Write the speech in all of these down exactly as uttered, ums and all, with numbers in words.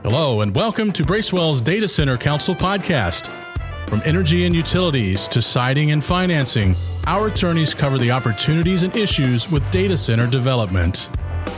Hello, and welcome to Bracewell's Data Center Council podcast. From energy and utilities to siting and financing, our attorneys cover the opportunities and issues with data center development.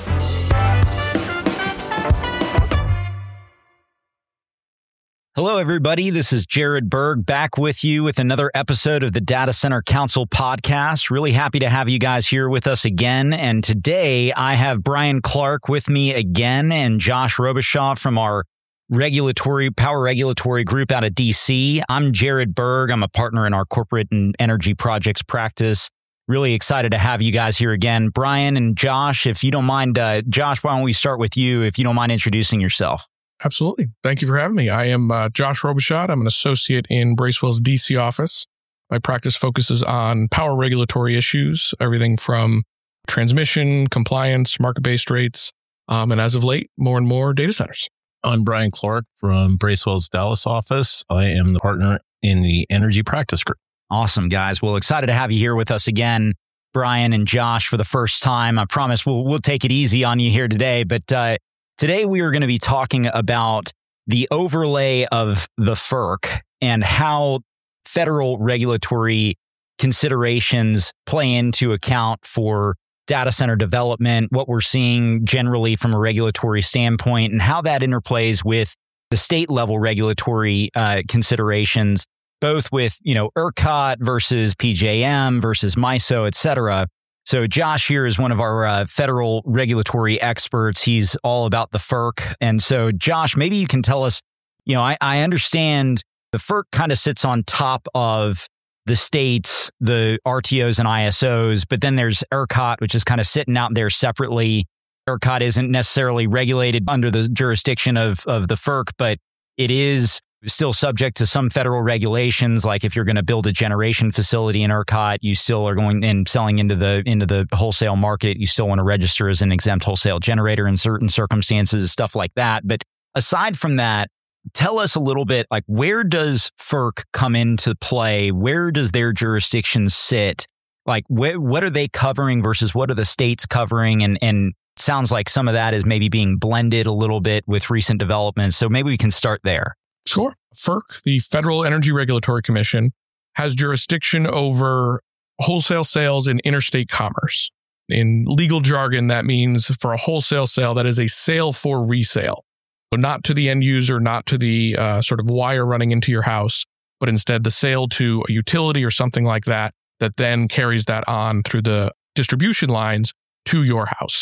Hello, everybody. This is Jared Berg back with you with another episode of the Data Center Council podcast. Really happy to have you guys here with us again. And today I have Brian Clark with me again and Josh Robichaud from our regulatory power regulatory group out of D C. I'm Jared Berg. I'm a partner in our corporate and energy projects practice. Really excited to have you guys here again. Brian and Josh, if you don't mind, uh, Josh, why don't we start with you if you don't mind introducing yourself? Absolutely. Thank you for having me. I am uh, Josh Robichaud. I'm an associate in Bracewell's D C office. My practice focuses on power regulatory issues, everything from transmission, compliance, market-based rates, um, and as of late, more and more data centers. I'm Brian Clark from Bracewell's Dallas office. I am the partner in the energy practice group. Awesome, guys. Well, excited to have you here with us again, Brian and Josh, for the first time. I promise we'll we'll take it easy on you here today, but uh, today we are going to be talking about the overlay of the F E R C and how federal regulatory considerations play into account for data center development, what we're seeing generally from a regulatory standpoint, and how that interplays with the state level regulatory uh, considerations, both with, you know, ERCOT versus P J M versus MISO, et cetera. So Josh here is one of our uh, federal regulatory experts. He's all about the F E R C. And so Josh, maybe you can tell us, you know, I, I understand the F E R C kind of sits on top of the states, the R T Os and I S Os, but then there's ERCOT, which is kind of sitting out there separately. ERCOT isn't necessarily regulated under the jurisdiction of, of the F E R C, but it is still subject to some federal regulations. Like if you're going to build a generation facility in ERCOT, you still are going and selling into the into the wholesale market. You still want to register as an exempt wholesale generator in certain circumstances, stuff like that. But aside from that, tell us a little bit, like, where does F E R C come into play? Where does their jurisdiction sit? Like, wh- what are they covering versus what are the states covering? And and it sounds like some of that is maybe being blended a little bit with recent developments. So maybe we can start there. Sure. F E R C, the Federal Energy Regulatory Commission, has jurisdiction over wholesale sales and interstate commerce. In legal jargon, that means for a wholesale sale, that is a sale for resale. So not to the end user, not to the uh, sort of wire running into your house, but instead the sale to a utility or something like that, that then carries that on through the distribution lines to your house.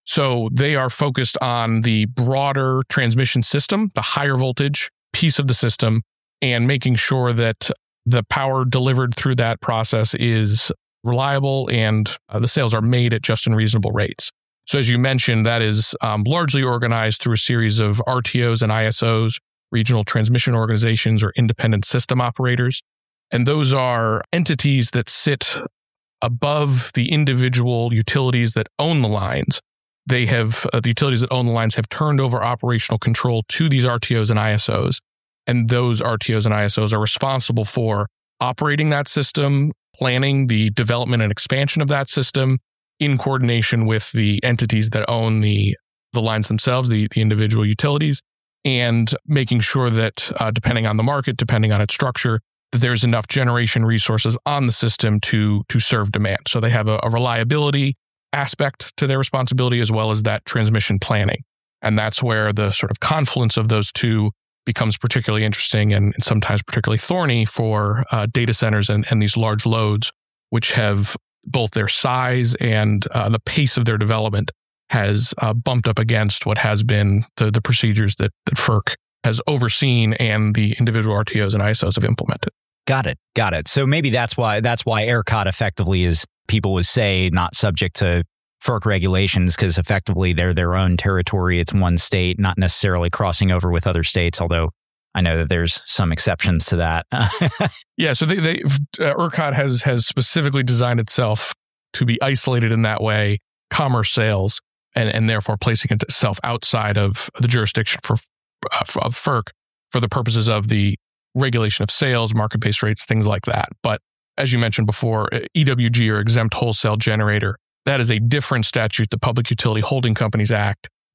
So they are focused on the broader transmission system, the higher voltage piece of the system, and making sure that the power delivered through that process is reliable and uh, the sales are made at just and reasonable rates. So as you mentioned, that is um, largely organized through a series of R T Os and I S Os, regional transmission organizations or independent system operators. And those are entities that sit above the individual utilities that own the lines. They have, uh, the utilities that own the lines have turned over operational control to these R T Os and I S Os. And those R T Os and I S Os are responsible for operating that system, planning the development and expansion of that system, in coordination with the entities that own the, the lines themselves, the, the individual utilities, and making sure that uh, depending on the market, depending on its structure, that there's enough generation resources on the system to, to serve demand. So they have a, a reliability aspect to their responsibility as well as that transmission planning. And that's where the sort of confluence of those two becomes particularly interesting and sometimes particularly thorny for uh, data centers and, and these large loads, which have both their size and uh, the pace of their development has uh, bumped up against what has been the, the procedures that, that F E R C has overseen and the individual R T Os and I S Os have implemented. Got it. Got it. So maybe that's why that's why ERCOT effectively is, people would say, not subject to F E R C regulations, because effectively they're their own territory. It's one state, not necessarily crossing over with other states, although I know that there's some exceptions to that. Yeah, so they, they uh, ERCOT has has specifically designed itself to be isolated in that way, commerce sales, and, and therefore placing itself outside of the jurisdiction for uh, of F E R C for the purposes of the regulation of sales, market-based rates, things like that. But as you mentioned before, E W G, or exempt wholesale generator, that is a different statute, the Public Utility Holding Companies Act,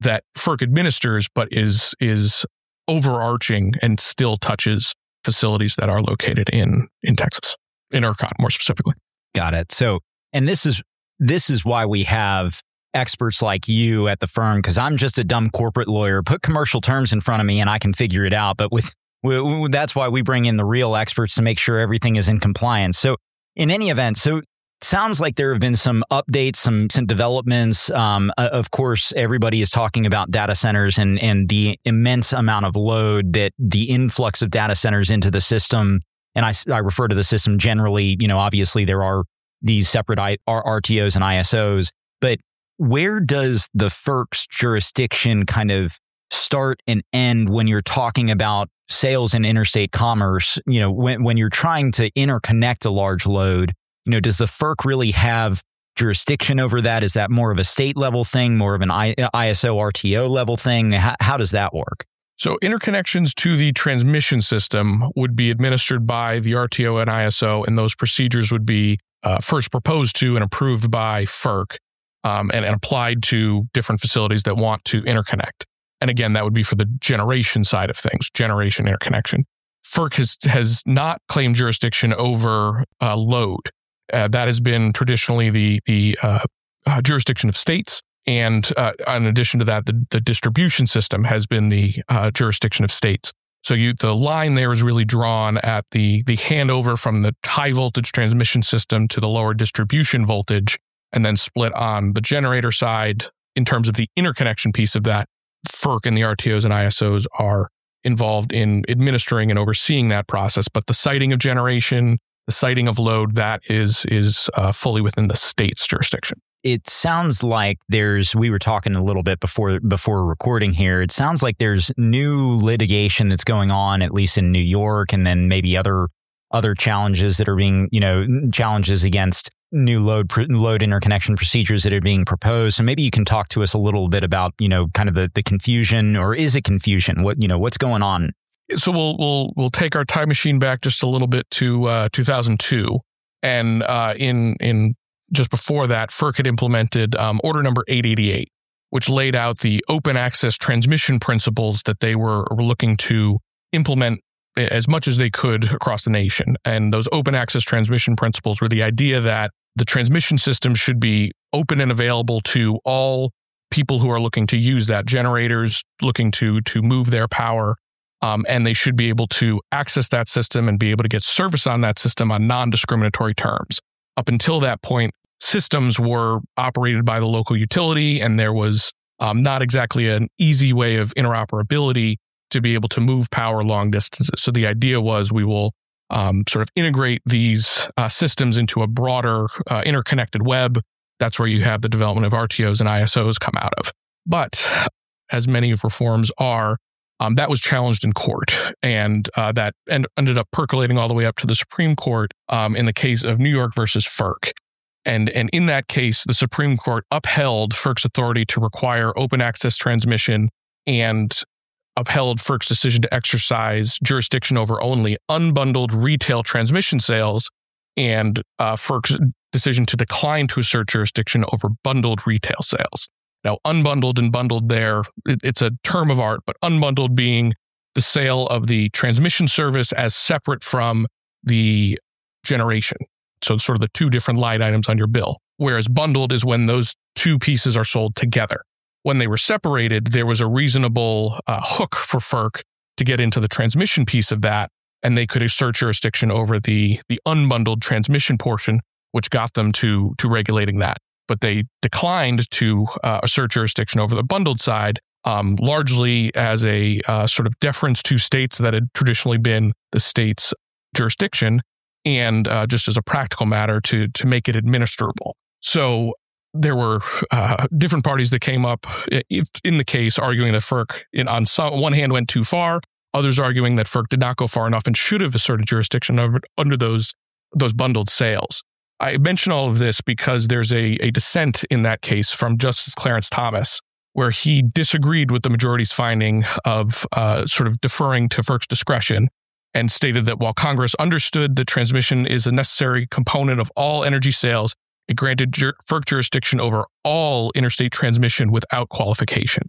that FERC administers, but is is overarching and still touches facilities that are located in in Texas, in ERCOT more specifically. Got it. So, and this is this is why we have experts like you at the firm, because I'm just a dumb corporate lawyer. Put commercial terms in front of me and I can figure it out. But with, with that's why we bring in the real experts to make sure everything is in compliance. So, in any event, so sounds like there have been some updates, some, some developments. Um, of course, everybody is talking about data centers and, and the immense amount of load that the influx of data centers into the system. And I, I refer to the system generally, you know, obviously there are these separate I, R T Os and I S Os, but where does the FERC's jurisdiction kind of start and end when you're talking about sales and interstate commerce? You know, when, when you're trying to interconnect a large load, you know, does the FERC really have jurisdiction over that? Is that more of a state level thing, more of an I S O R T O level thing? How, how does that work? So interconnections to the transmission system would be administered by the R T O and I S O, and those procedures would be uh, first proposed to and approved by FERC um, and, and applied to different facilities that want to interconnect. And again, that would be for the generation side of things, generation interconnection. FERC has, has not claimed jurisdiction over uh, load. Uh, that has been traditionally the the uh, uh, jurisdiction of states, and uh, in addition to that, the, the distribution system has been the uh, jurisdiction of states. So you, the line there is really drawn at the the handover from the high voltage transmission system to the lower distribution voltage, and then split on the generator side in terms of the interconnection piece of that. FERC and the R T Os and I S Os are involved in administering and overseeing that process, but the siting of generation, the siting of load, that is is uh, fully within the state's jurisdiction. It sounds like there's, we were talking a little bit before before recording here, it sounds like there's new litigation that's going on, at least in New York, and then maybe other other challenges that are being, you know, challenges against new load load interconnection procedures that are being proposed. So maybe you can talk to us a little bit about, you know, kind of the, the confusion, or is it confusion? What, you know, what's going on? So we'll we'll we'll take our time machine back just a little bit to uh, two thousand two, and uh, in in just before that, FERC had implemented um, Order Number eight eighty-eight, which laid out the open access transmission principles that they were, were looking to implement as much as they could across the nation. And those open access transmission principles were the idea that the transmission system should be open and available to all people who are looking to use that, generators looking to to move their power. Um, and they should be able to access that system and be able to get service on that system on non-discriminatory terms. Up until that point, systems were operated by the local utility, and there was um, not exactly an easy way of interoperability to be able to move power long distances. So the idea was we will um, sort of integrate these uh, systems into a broader uh, interconnected web. That's where you have the development of R T Os and I S Os come out of. But as many of reforms are, Um, that was challenged in court, and uh, that end, ended up percolating all the way up to the Supreme Court um, in the case of New York versus FERC. And, and in that case, the Supreme Court upheld FERC's authority to require open access transmission and upheld FERC's decision to exercise jurisdiction over only unbundled retail transmission sales, and uh, FERC's decision to decline to assert jurisdiction over bundled retail sales. Now, unbundled and bundled there, it's a term of art, but unbundled being the sale of the transmission service as separate from the generation. So sort of the two different line items on your bill. Whereas bundled is when those two pieces are sold together. When they were separated, there was a reasonable uh, hook for FERC to get into the transmission piece of that, and they could assert jurisdiction over the, the unbundled transmission portion, which got them to, to regulating that. But they declined to uh, assert jurisdiction over the bundled side, um, largely as a uh, sort of deference to states that had traditionally been the state's jurisdiction, and uh, just as a practical matter to to make it administrable. So there were uh, different parties that came up in the case arguing that FERC, in, on some, one hand, went too far, others arguing that FERC did not go far enough and should have asserted jurisdiction over, under those those bundled sales. I mention all of this because there's a, a dissent in that case from Justice Clarence Thomas, where he disagreed with the majority's finding of uh, sort of deferring to FERC's discretion, and stated that while Congress understood that transmission is a necessary component of all energy sales, it granted jur- FERC jurisdiction over all interstate transmission without qualification.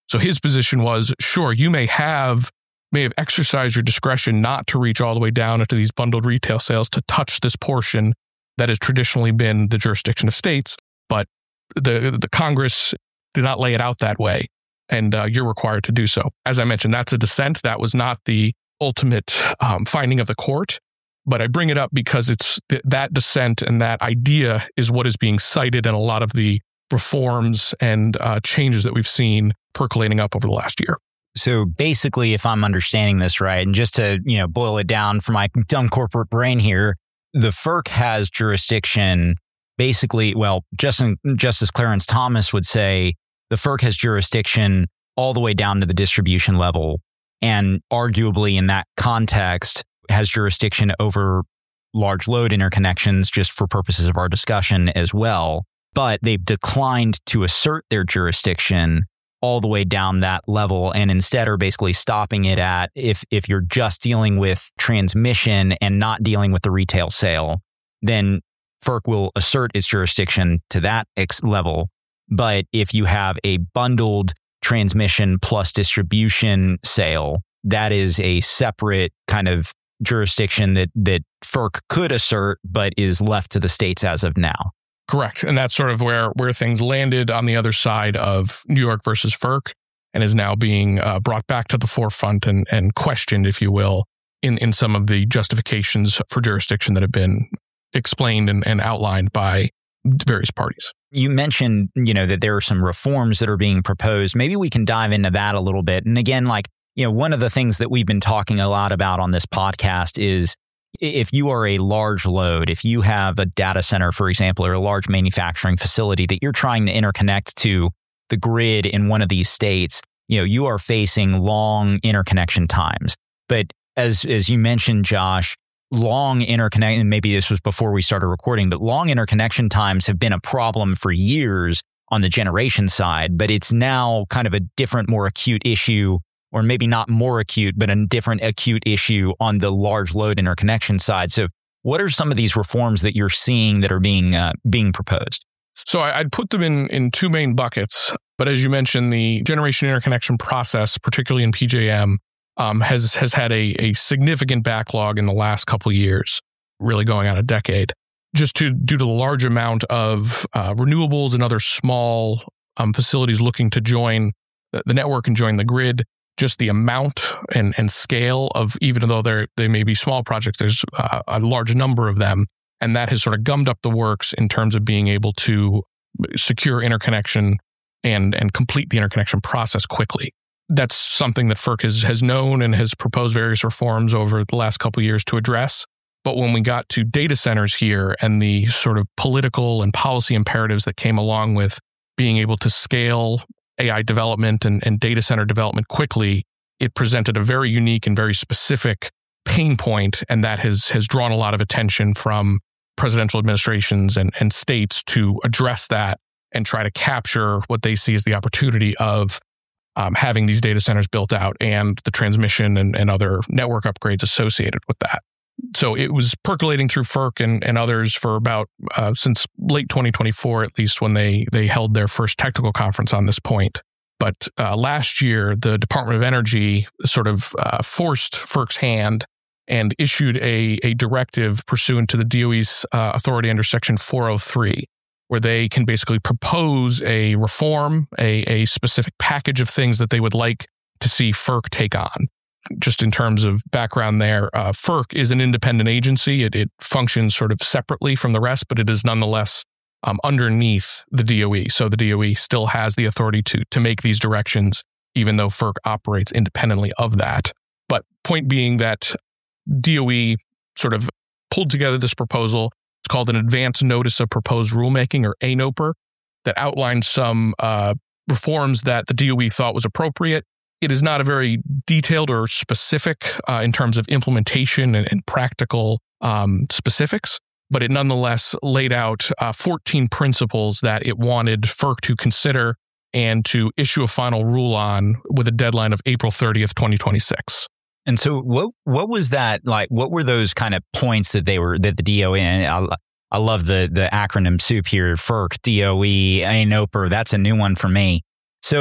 So his position was, sure, you may have may have exercised your discretion not to reach all the way down into these bundled retail sales to touch this portion that has traditionally been the jurisdiction of states, but the the Congress did not lay it out that way, and uh, you're required to do so. As I mentioned, that's a dissent. That was not the ultimate um, finding of the court, but I bring it up because it's th- that dissent and that idea is what is being cited in a lot of the reforms and uh, changes that we've seen percolating up over the last year. So basically, if I'm understanding this right, and just to, you know, boil it down for my dumb corporate brain here, the F E R C has jurisdiction basically, well, Justice, Justice Clarence Thomas would say the F E R C has jurisdiction all the way down to the distribution level, and arguably in that context has jurisdiction over large load interconnections just for purposes of our discussion as well. But they've declined to assert their jurisdiction all the way down that level, and instead are basically stopping it at if if you're just dealing with transmission and not dealing with the retail sale, then F E R C will assert its jurisdiction to that ex- level. But if you have a bundled transmission plus distribution sale, that is a separate kind of jurisdiction that that F E R C could assert, but is left to the states as of now. Correct. And that's sort of where, where things landed on the other side of New York versus F E R C, and is now being uh, brought back to the forefront and, and questioned, if you will, in, in some of the justifications for jurisdiction that have been explained and, and outlined by various parties. You mentioned, you know, that there are some reforms that are being proposed. Maybe we can dive into that a little bit. And again, like, you know, one of the things that we've been talking a lot about on this podcast is if you are a large load, if you have a data center, for example, or a large manufacturing facility that you're trying to interconnect to the grid in one of these states, you know, you are facing long interconnection times. But as as you mentioned, Josh, long interconnection, and maybe this was before we started recording, but long interconnection times have been a problem for years on the generation side, but it's now kind of a different, more acute issue, or maybe not more acute, but a different acute issue on the large load interconnection side. So what are some of these reforms that you're seeing that are being uh, being proposed? So I'd put them in, in two main buckets. But as you mentioned, the generation interconnection process, particularly in P J M, um, has has had a, a significant backlog in the last couple of years, really going on a decade, just to, due to the large amount of uh, renewables and other small um, facilities looking to join the, the network and join the grid. Just the amount and, and scale of, even though they're, they may be small projects, there's uh, a large number of them. And that has sort of gummed up the works in terms of being able to secure interconnection and, and complete the interconnection process quickly. That's something that F E R C has, has known and has proposed various reforms over the last couple of years to address. But when we got to data centers here and the sort of political and policy imperatives that came along with being able to scale A I development and, and data center development quickly, it presented a very unique and very specific pain point, and that has has drawn a lot of attention from presidential administrations and, and states to address that and try to capture what they see as the opportunity of um, having these data centers built out and the transmission and, and other network upgrades associated with that. So it was percolating through F E R C and, and others for about, uh, since late twenty twenty-four, at least, when they they held their first technical conference on this point. But uh, last year, the Department of Energy sort of uh, forced F E R C's hand and issued a, a directive pursuant to the D O E's uh, authority under Section four oh three, where they can basically propose a reform, a, a specific package of things that they would like to see F E R C take on. Just in terms of background there, uh, F E R C is an independent agency. It, it functions sort of separately from the rest, but it is nonetheless um, underneath the D O E. So the D O E still has the authority to, to make these directions, even though F E R C operates independently of that. But point being that D O E sort of pulled together this proposal. It's called an Advance Notice of Proposed Rulemaking, or A N O P R, that outlined some uh, reforms that the D O E thought was appropriate. It is not a very detailed or specific uh, in terms of implementation and, and practical um, specifics, but it nonetheless laid out uh, fourteen principles that it wanted F E R C to consider and to issue a final rule on with a deadline of April thirtieth, twenty twenty-six. And so what what was that like? What were those kind of points that they were, that the D O E, and I, I love the, the acronym soup here, F E R C, D O E, A N O P R, that's a new one for me. So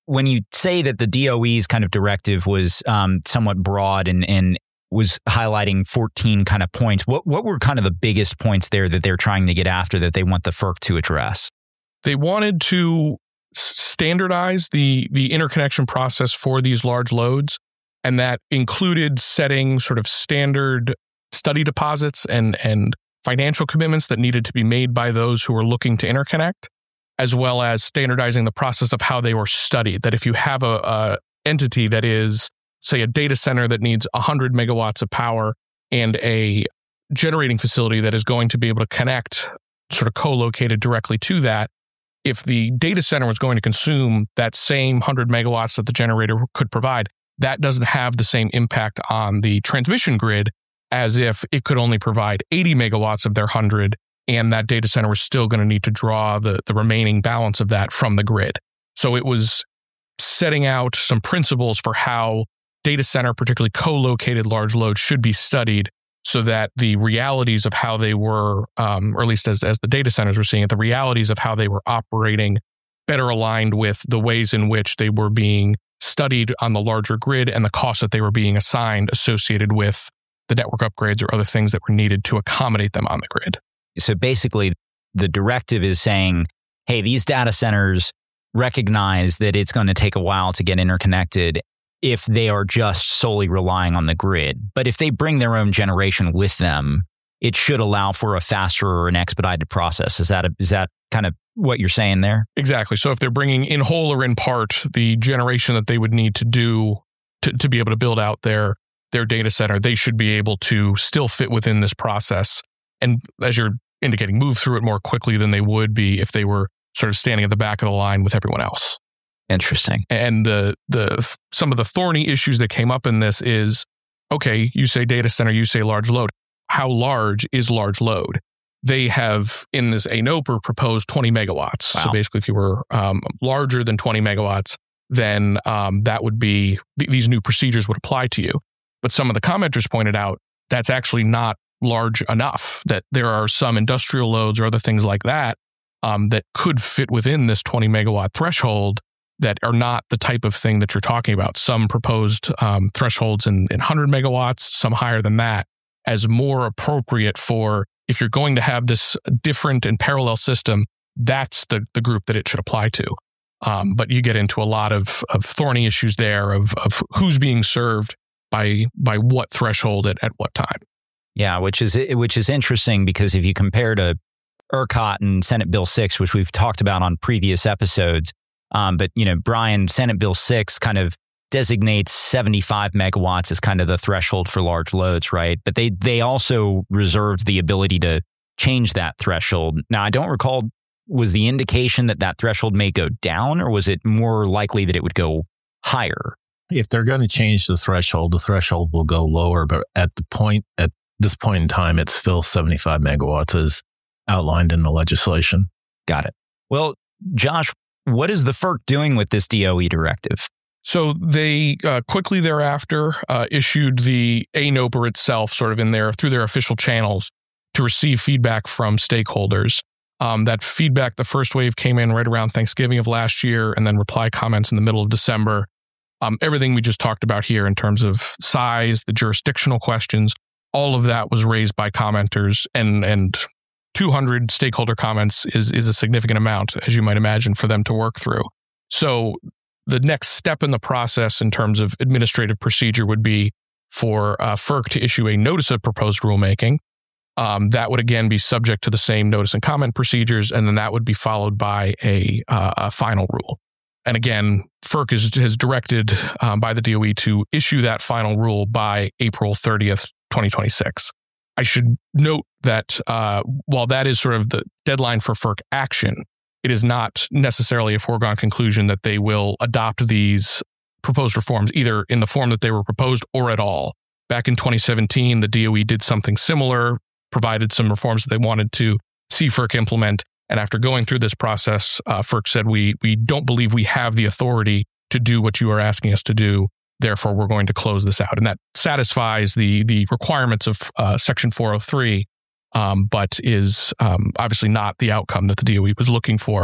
when you say that the D O E's kind of directive was um, somewhat broad and, and was highlighting fourteen kind of points, what what were kind of the biggest points there that they're trying to get after that they want the F E R C to address? They wanted to standardize the the interconnection process for these large loads, and that included setting sort of standard study deposits and and financial commitments that needed to be made by those who were looking to interconnect, as well as standardizing the process of how they were studied. That if you have a, a entity that is, say, a data center that needs one hundred megawatts of power and a generating facility that is going to be able to connect sort of co-located directly to that, if the data center was going to consume that same one hundred megawatts that the generator could provide, that doesn't have the same impact on the transmission grid as if it could only provide eighty megawatts of their one hundred, and that data center was still going to need to draw the, the remaining balance of that from the grid. So it was setting out some principles for how data center, particularly co-located large loads, should be studied so that the realities of how they were, um, or at least as, as the data centers were seeing it, the realities of how they were operating better aligned with the ways in which they were being studied on the larger grid and the costs that they were being assigned associated with the network upgrades or other things that were needed to accommodate them on the grid. So basically, the directive is saying, hey, these data centers recognize that it's going to take a while to get interconnected if they are just solely relying on the grid. But if they bring their own generation with them, it should allow for a faster or an expedited process. Is that a, is that kind of what you're saying there? Exactly. So if they're bringing in whole or in part the generation that they would need to do to, to be able to build out their their data center, they should be able to still fit within this process. And as you're indicating, move through it more quickly than they would be if they were sort of standing at the back of the line with everyone else. Interesting. And the the some of the thorny issues that came up in this is, okay, you say data center, you say large load. How large is large load? They have, in this A NOPR, proposed twenty megawatts. Wow. So basically, if you were um, larger than twenty megawatts, then um, that would be, th- these new procedures would apply to you. But some of the commenters pointed out that's actually not large enough, that there are some industrial loads or other things like that um, that could fit within this twenty megawatt threshold that are not the type of thing that you're talking about. Some proposed um, thresholds in, in one hundred megawatts, some higher than that, as more appropriate for, if you're going to have this different and parallel system, that's the, the group that it should apply to. Um, but you get into a lot of, of thorny issues there of, of who's being served by by what threshold at, at what time. Yeah, which is which is interesting because if you compare to ERCOT and Senate Bill six, which we've talked about on previous episodes, um, but you know, Brian, Senate Bill six kind of designates seventy-five megawatts as kind of the threshold for large loads, right? But they they also reserved the ability to change that threshold. Now, I don't recall, was the indication that that threshold may go down, or was it more likely that it would go higher? If they're going to change the threshold, the threshold will go lower. But at the point, at this point in time, it's still seventy-five megawatts as outlined in the legislation. Got it. Well, Josh, what is the F E R C doing with this D O E directive? So they uh, quickly thereafter uh, issued the A NOPR itself, sort of in their through their official channels, to receive feedback from stakeholders. Um, that feedback, the first wave came in right around Thanksgiving of last year, and then reply comments in the middle of December. Um, everything we just talked about here in terms of size, the jurisdictional questions, all of that was raised by commenters, and and two hundred stakeholder comments is is a significant amount, as you might imagine, for them to work through. So the next step in the process in terms of administrative procedure would be for uh, F E R C to issue a notice of proposed rulemaking. Um, that would again be subject to the same notice and comment procedures, and then that would be followed by a, uh, a final rule. And again, F E R C is, has directed um, by the D O E to issue that final rule by April thirtieth, twenty twenty-six. I should note that uh, while that is sort of the deadline for F E R C action, it is not necessarily a foregone conclusion that they will adopt these proposed reforms either in the form that they were proposed or at all. Back in twenty seventeen, the D O E did something similar, provided some reforms that they wanted to see F E R C implement. And after going through this process, uh, F E R C said, we we don't believe we have the authority to do what you are asking us to do. Therefore, we're going to close this out. And that satisfies the the requirements of uh, Section four oh three, um, but is um, obviously not the outcome that the D O E was looking for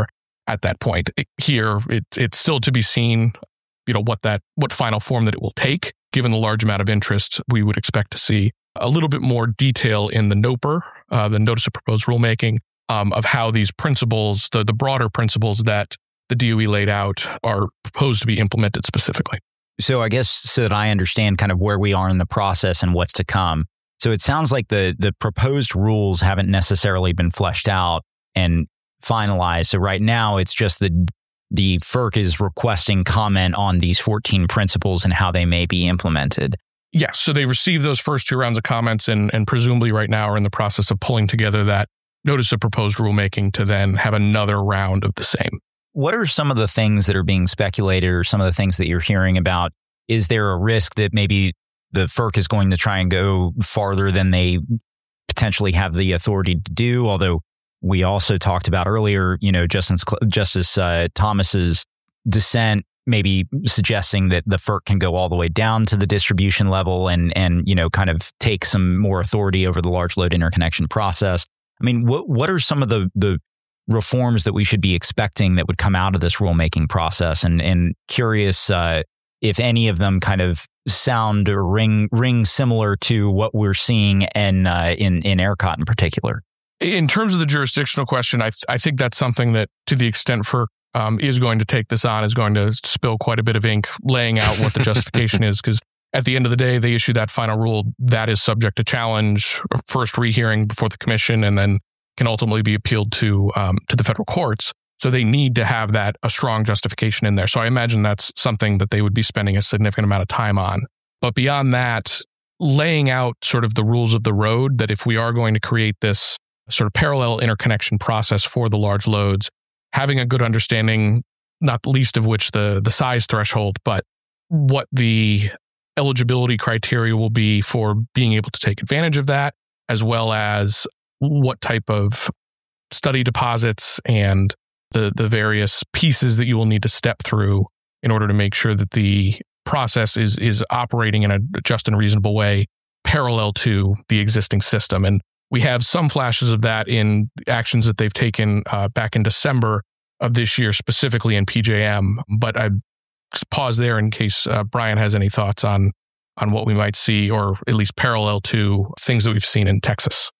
at that point. Here, it, it's still to be seen, you know, what that what final form that it will take. Given the large amount of interest, we would expect to see a little bit more detail in the NOPR, uh, the Notice of Proposed Rulemaking, um, of how these principles, the, the broader principles that the D O E laid out, are proposed to be implemented specifically. So I guess so that I understand kind of where we are in the process and what's to come. So it sounds like the the proposed rules haven't necessarily been fleshed out and finalized. So right now, it's just the the F E R C is requesting comment on these fourteen principles and how they may be implemented. Yes. So they received those first two rounds of comments and, and presumably right now are in the process of pulling together that Notice of Proposed Rulemaking to then have another round of the same. What are some of the things that are being speculated or some of the things that you're hearing about? Is there a risk that maybe the F E R C is going to try and go farther than they potentially have the authority to do? Although we also talked about earlier, you know, Justice, Justice uh, Thomas's dissent maybe suggesting that the F E R C can go all the way down to the distribution level and, and you know, kind of take some more authority over the large load interconnection process. I mean, what what are some of the, the reforms that we should be expecting that would come out of this rulemaking process? And and curious uh, if any of them kind of sound or ring ring similar to what we're seeing in uh, in in ERCOT in particular. In terms of the jurisdictional question, I th- I think that's something that, to the extent F E R C um, is going to take this on, is going to spill quite a bit of ink laying out what the justification is. Because at the end of the day, they issue that final rule that is subject to challenge, first rehearing before the commission, and then can ultimately be appealed to um, to the federal courts. So they need to have that a strong justification in there. So I imagine that's something that they would be spending a significant amount of time on. But beyond that, laying out sort of the rules of the road, that if we are going to create this sort of parallel interconnection process for the large loads, having a good understanding, not least of which the the size threshold, but what the eligibility criteria will be for being able to take advantage of that, as well as what type of study deposits and the the various pieces that you will need to step through in order to make sure that the process is is operating in a just and reasonable way parallel to the existing system. And we have some flashes of that in actions that they've taken uh, back in December of this year, specifically in P J M. But I just pause there in case uh, Brian has any thoughts on on what we might see, or at least parallel to things that we've seen in Texas.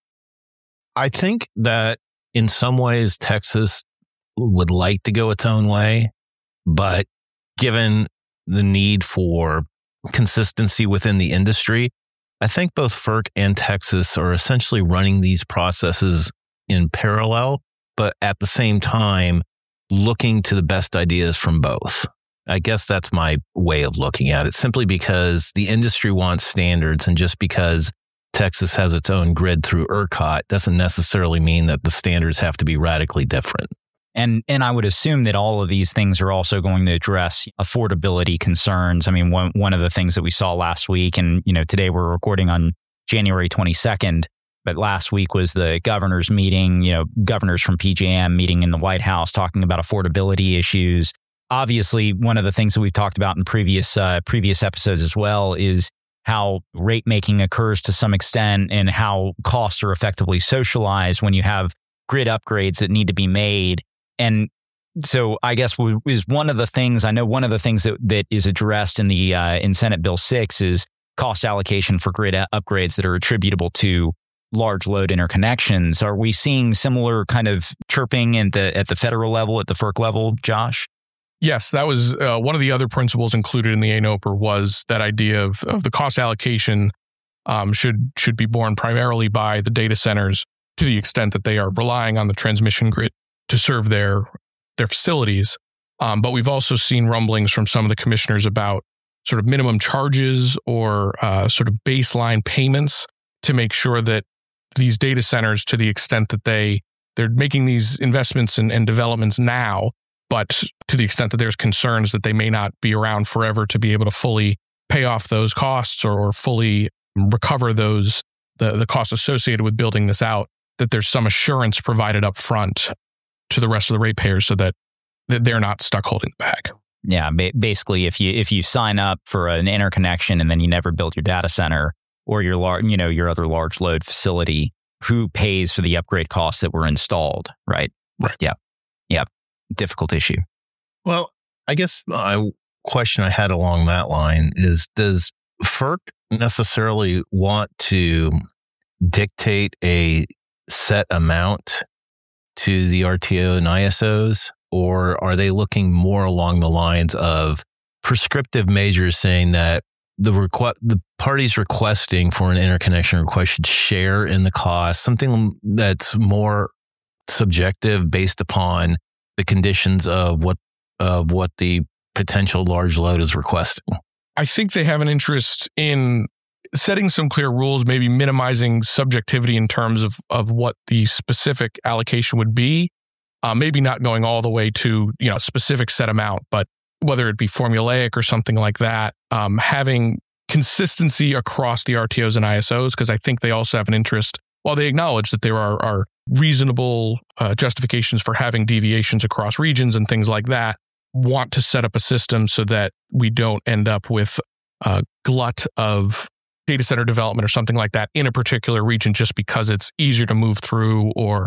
I think that in some ways, Texas would like to go its own way, but given the need for consistency within the industry, I think both F E R C and Texas are essentially running these processes in parallel, but at the same time, looking to the best ideas from both. I guess that's my way of looking at it, simply because the industry wants standards, and just because Texas has its own grid through ERCOT doesn't necessarily mean that the standards have to be radically different. And and I would assume that all of these things are also going to address affordability concerns. I mean, one one of the things that we saw last week, and you know, today we're recording on January twenty-second, but last week was the governor's meeting, you know, governors from P J M meeting in the White House talking about affordability issues. Obviously, one of the things that we've talked about in previous uh, previous episodes as well is how rate making occurs to some extent and how costs are effectively socialized when you have grid upgrades that need to be made. And so I guess is one of the things, I know one of the things that, that is addressed in the uh, in Senate Bill six is cost allocation for grid upgrades that are attributable to large load interconnections. Are we seeing similar kind of chirping at the, at the federal level, at the F E R C level, Josh? Yes, that was uh, one of the other principles included in the A N O P R was that idea of, of the cost allocation um, should should be borne primarily by the data centers to the extent that they are relying on the transmission grid to serve their their facilities. Um, but we've also seen rumblings from some of the commissioners about sort of minimum charges or uh, sort of baseline payments to make sure that these data centers, to the extent that they they're making these investments and, and developments now, but to the extent that there's concerns that they may not be around forever to be able to fully pay off those costs or, or fully recover those the, the costs associated with building this out, that there's some assurance provided up front to the rest of the ratepayers so that, that they're not stuck holding the bag. Yeah, ba- basically, if you if you sign up for an interconnection and then you never build your data center or your lar- you know your other large load facility, who pays for the upgrade costs that were installed, right? Right. Yeah. Yeah. difficult issue. Well, I guess a question I had along that line is, does F E R C necessarily want to dictate a set amount to the R T O and I S Os, or are they looking more along the lines of prescriptive measures saying that the requ- the parties requesting for an interconnection request should share in the cost, something that's more subjective based upon the conditions of what of what the potential large load is requesting? I think they have an interest in setting some clear rules, maybe minimizing subjectivity in terms of, of what the specific allocation would be. Uh, maybe not going all the way to, you know, a specific set amount, but whether it be formulaic or something like that, um, having consistency across the R T Os and I S Os, because I think they also have an interest, while they acknowledge that there are, are reasonable uh, justifications for having deviations across regions and things like that, want to set up a system so that we don't end up with a glut of data center development or something like that in a particular region just because it's easier to move through or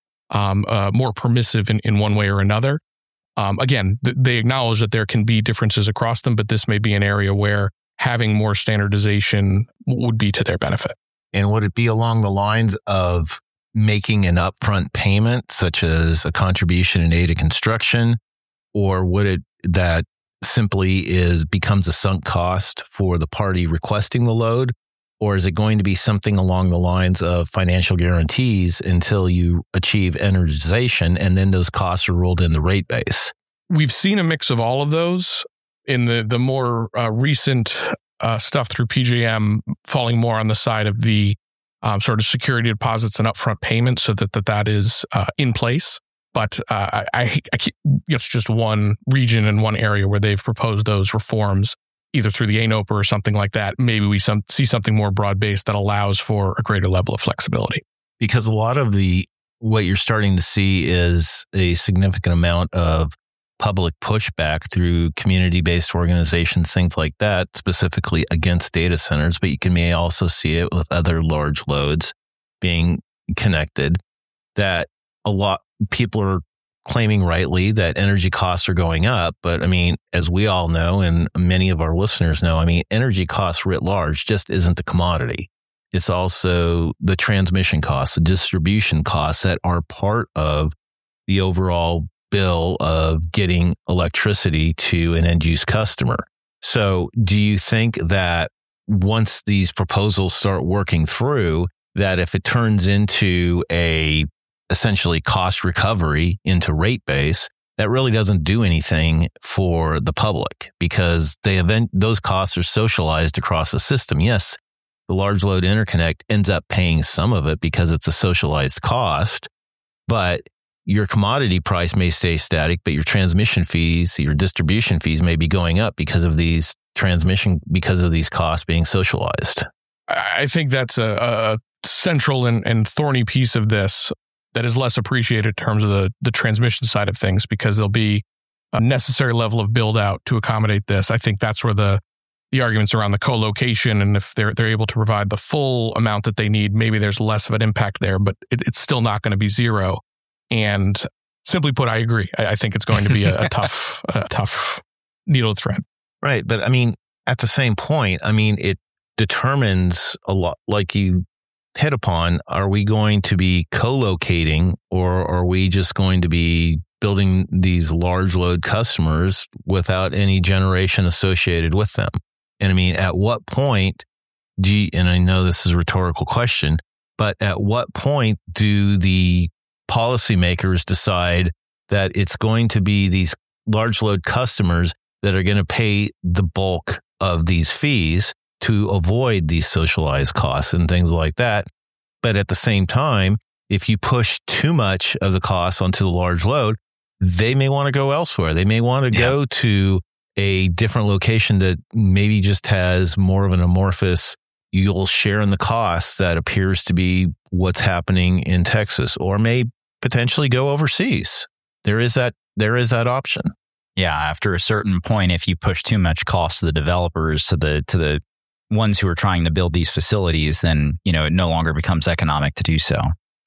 um, uh, more permissive in, in one way or another. Um, again, th- they acknowledge that there can be differences across them, but this may be an area where having more standardization would be to their benefit. And would it be along the lines of making an upfront payment, such as a contribution in aid of construction, or would it that simply is becomes a sunk cost for the party requesting the load? Or is it going to be something along the lines of financial guarantees until you achieve energization and then those costs are rolled in the rate base? We've seen a mix of all of those. In the, the more uh, recent uh, stuff through P J M, falling more on the side of the um, sort of security deposits and upfront payments so that that, that is uh, in place. But uh, I, I, I it's just one region and one area where they've proposed those reforms, either through the A N O P A or something like that. Maybe we some, see something more broad-based that allows for a greater level of flexibility. Because a lot of the, what you're starting to see is a significant amount of public pushback through community-based organizations, things like that, specifically against data centers, but you can may also see it with other large loads being connected, that a lot people are claiming rightly that energy costs are going up. But I mean, as we all know, and many of our listeners know, I mean, energy costs writ large just isn't a commodity. It's also the transmission costs, the distribution costs that are part of the overall bill of getting electricity to an end use customer. So do you think that once these proposals start working through, that if it turns into a essentially cost recovery into rate base, that really doesn't do anything for the public because they event, those costs are socialized across the system? Yes, the large load interconnect ends up paying some of it because it's a socialized cost, but your commodity price may stay static, but your transmission fees, your distribution fees may be going up because of these transmission, because of these costs being socialized. I think that's a, a central and, and thorny piece of this that is less appreciated in terms of the, the transmission side of things, because there'll be a necessary level of build out to accommodate this. I think that's where the the arguments around the co-location, and if they're they're able to provide the full amount that they need, maybe there's less of an impact there, but it, it's still not going to be zero. And simply put, I agree. I, I think it's going to be a, a tough, a tough needle to thread. Right. But I mean, at the same point, I mean, it determines a lot, like you hit upon, are we going to be co-locating, or are we just going to be building these large load customers without any generation associated with them? And I mean, at what point do you, and I know this is a rhetorical question, but at what point do the policymakers decide that it's going to be these large load customers that are going to pay the bulk of these fees to avoid these socialized costs and things like that? But at the same time, if you push too much of the costs onto the large load, they may want to go elsewhere. They may want to yeah. go to a different location that maybe just has more of an amorphous, you'll share in the costs that appears to be what's happening in Texas, or may potentially go overseas. There is that, there is that option. Yeah. After a certain point, if you push too much cost to the developers, to the, to the ones who are trying to build these facilities, then, you know, it no longer becomes economic to do so. Right.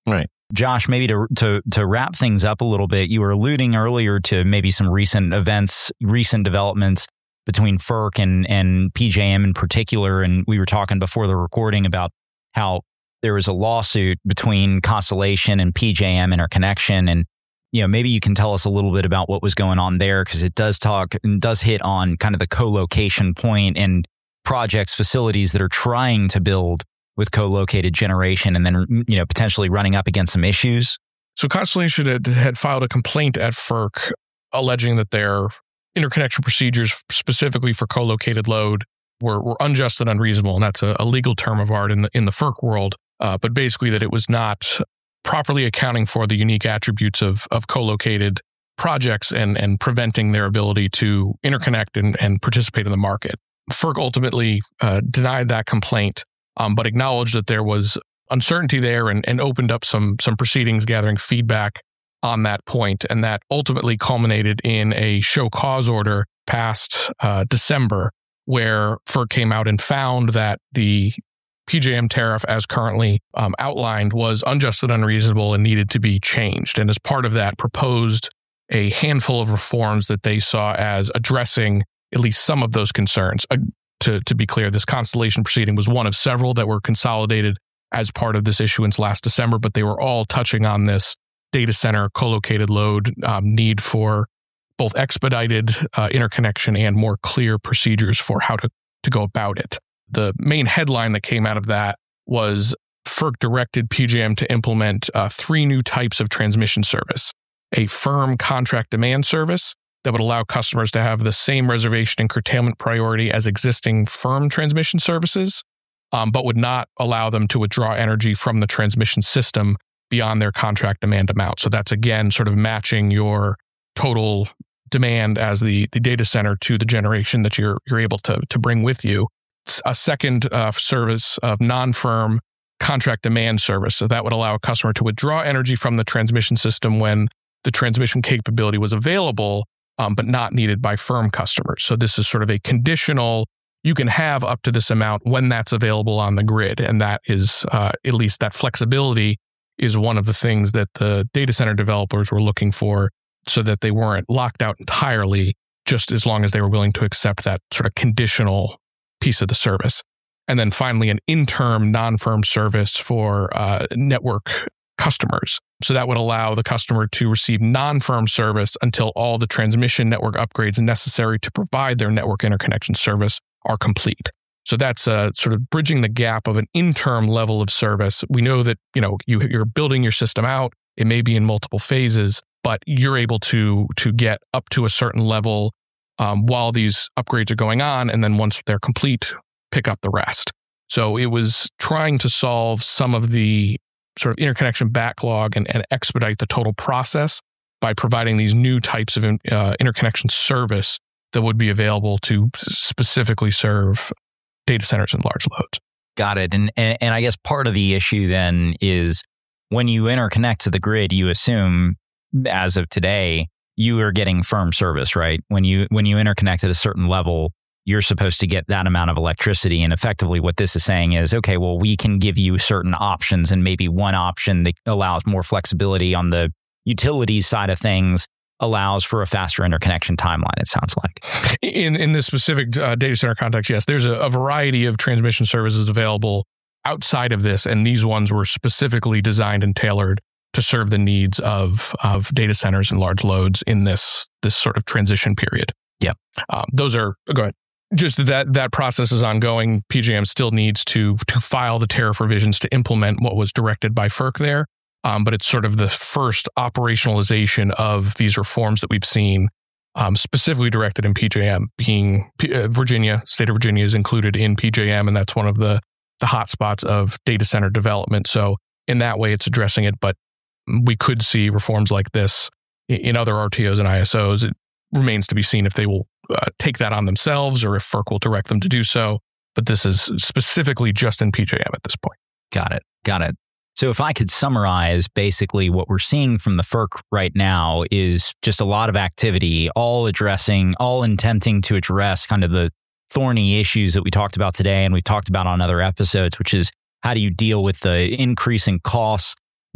Josh, maybe to, to to wrap things up a little bit, you were alluding earlier to maybe some recent events, recent developments between F E R C and, and P J M in particular. And we were talking before the recording about how there was a lawsuit between Constellation and P J M Interconnection. And, you know, maybe you can tell us a little bit about what was going on there, because it does talk and does hit on kind of the co-location point and projects, facilities that are trying to build with co-located generation and then, you know, potentially running up against some issues. So Constellation had, had filed a complaint at F E R C alleging that their interconnection procedures specifically for co-located load were, were unjust and unreasonable. And that's a, a legal term of art in the, in the F E R C world. Uh, but basically that it was not properly accounting for the unique attributes of, of co-located projects and, and preventing their ability to interconnect and, and participate in the market. F E R C ultimately uh, denied that complaint, um, but acknowledged that there was uncertainty there and, and opened up some some proceedings gathering feedback on that point. And that ultimately culminated in a show cause order past uh, December, where F E R C came out and found that the P J M tariff as currently um, outlined was unjust and unreasonable and needed to be changed. And as part of that, proposed a handful of reforms that they saw as addressing at least some of those concerns. Uh, to, to be clear, this Constellation proceeding was one of several that were consolidated as part of this issuance last December, but they were all touching on this data center co-located load um, need for both expedited uh, interconnection and more clear procedures for how to, to go about it. The main headline that came out of that was F E R C directed P J M to implement uh, three new types of transmission service: a firm contract demand service that would allow customers to have the same reservation and curtailment priority as existing firm transmission services, um, but would not allow them to withdraw energy from the transmission system beyond their contract demand amount. So that's, again, sort of matching your total demand as the, the data center to the generation that you're you're able to, to bring with you. A second uh, service of non-firm contract demand service. So that would allow a customer to withdraw energy from the transmission system when the transmission capability was available, um, but not needed by firm customers. So this is sort of a conditional, you can have up to this amount when that's available on the grid. And that is, uh, at least that flexibility is one of the things that the data center developers were looking for, so that they weren't locked out entirely, just as long as they were willing to accept that sort of conditional piece of the service. And then finally, an interim non-firm service for uh, network customers. So that would allow the customer to receive non-firm service until all the transmission network upgrades necessary to provide their network interconnection service are complete. So that's uh, sort of bridging the gap of an interim level of service. We know that, you know, you, you're building your system out. It may be in multiple phases, but you're able to to get up to a certain level um, while these upgrades are going on. And then once they're complete, pick up the rest. So it was trying to solve some of the sort of interconnection backlog and, and expedite the total process by providing these new types of uh, interconnection service that would be available to specifically serve data centers and large loads. Got it. And, and and I guess part of the issue then is when you interconnect to the grid, you assume, as of today, you are getting firm service, right? When you when you interconnect at a certain level, you're supposed to get that amount of electricity. And effectively what this is saying is, okay, well, we can give you certain options, and maybe one option that allows more flexibility on the utilities side of things allows for a faster interconnection timeline, it sounds like. In in this specific uh, data center context, yes, there's a, a variety of transmission services available outside of this, and these ones were specifically designed and tailored to serve the needs of of data centers and large loads in this this sort of transition period. Yeah, um, those are go ahead. Just that that process is ongoing. P J M still needs to to file the tariff revisions to implement what was directed by F E R C there. Um, but it's sort of the first operationalization of these reforms that we've seen, um, specifically directed in P J M. Being P- uh, Virginia, state of Virginia is included in P J M, and that's one of the the hotspots of data center development. So in that way, it's addressing it. But we could see reforms like this in, in other R T Os and I S Os. It remains to be seen if they will uh, take that on themselves or if F E R C will direct them to do so. But this is specifically just in P J M at this point. Got it. Got it. So if I could summarize, basically what we're seeing from the F E R C right now is just a lot of activity, all addressing, all intending to address kind of the thorny issues that we talked about today and we talked about on other episodes, which is how do you deal with the increasing costs,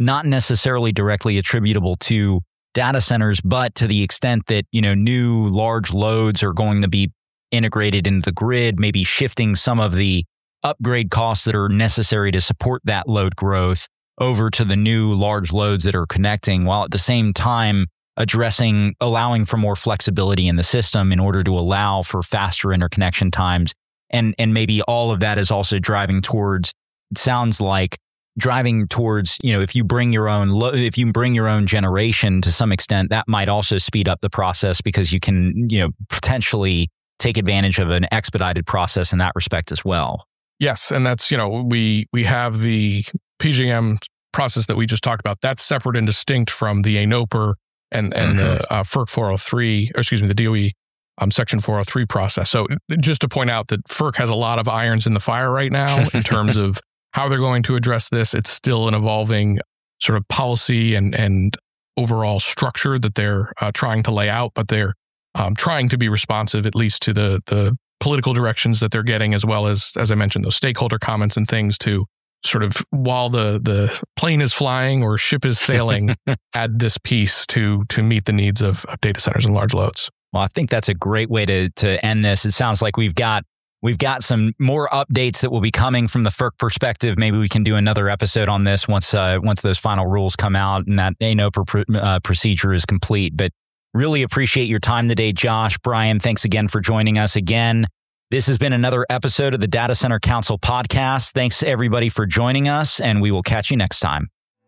not necessarily directly attributable to data centers, but to the extent that, you know, new large loads are going to be integrated into the grid, maybe shifting some of the upgrade costs that are necessary to support that load growth over to the new large loads that are connecting, while at the same time addressing, allowing for more flexibility in the system in order to allow for faster interconnection times. And, and maybe all of that is also driving towards, it sounds like driving towards, you know, if you bring your own, lo- if you bring your own generation to some extent, that might also speed up the process because you can, you know, potentially take advantage of an expedited process in that respect as well. Yes. And that's, you know, we, we have the P J M process that we just talked about. That's separate and distinct from the A N O P R and, and mm-hmm. the uh, F E R C four oh three, or excuse me, the D O E um, Section four oh three process. So just to point out that F E R C has a lot of irons in the fire right now in terms of how they're going to address this. It's still an evolving sort of policy and, and overall structure that they're uh, trying to lay out, but they're um, trying to be responsive at least to the the political directions that they're getting, as well as, as I mentioned, those stakeholder comments and things to sort of, while the, the plane is flying or ship is sailing, add this piece to to meet the needs of, of data centers and large loads. Well, I think that's a great way to to end this. It sounds like we've got we've got some more updates that will be coming from the F E R C perspective. Maybe we can do another episode on this once uh, once those final rules come out and that A N O P R uh, procedure is complete. But really appreciate your time today, Josh. Brian, thanks again for joining us again. This has been another episode of the Data Center Council podcast. Thanks to everybody for joining us, and we will catch you next time.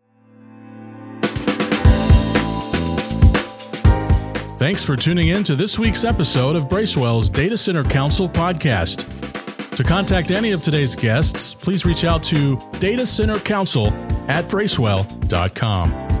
Thanks for tuning in to this week's episode of Bracewell's Data Center Council podcast. To contact any of today's guests, please reach out to data center council at bracewell dot com.